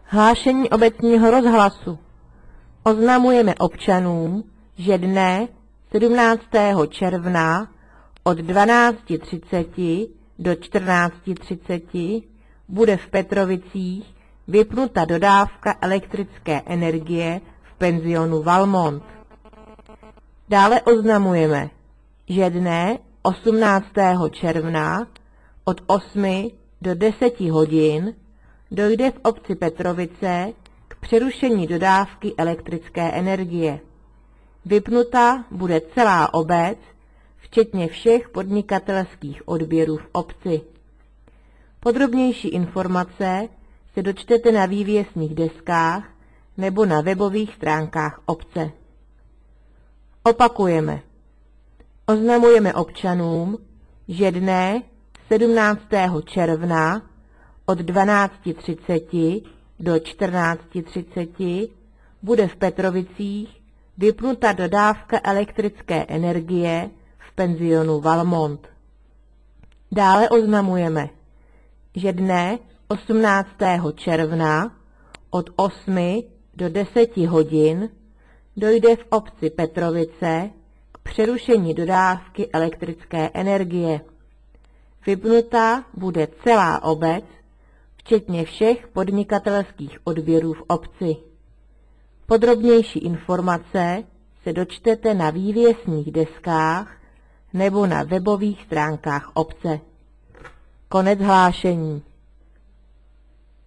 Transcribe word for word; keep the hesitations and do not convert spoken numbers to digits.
Hlášení obecního rozhlasu. Oznamujeme občanům, že dne sedmnáctého června od dvanácti třiceti do čtrnácti třiceti bude v Petrovicích vypnuta dodávka elektrické energie v penzionu Valmont. Dále oznamujeme, že dne osmnáctého června od osmi do deseti hodin dojde v obci Petrovice k přerušení dodávky elektrické energie. Vypnuta bude celá obec, včetně všech podnikatelských odběrů v obci. Podrobnější informace se dočtete na vývěsních deskách nebo na webových stránkách obce. Opakujeme. Oznamujeme občanům, že dne sedmnáctého června od dvanácti třiceti do čtrnácti třiceti bude v Petrovicích vypnuta dodávka elektrické energie v penzionu Valmont. Dále oznamujeme, že dne osmnáctého června od osmi do deseti hodin dojde v obci Petrovice k přerušení dodávky elektrické energie. Vypnuta bude celá obec, včetně všech podnikatelských odběrů v obci. Podrobnější informace se dočtete na vývěsních deskách nebo na webových stránkách obce. Konec hlášení.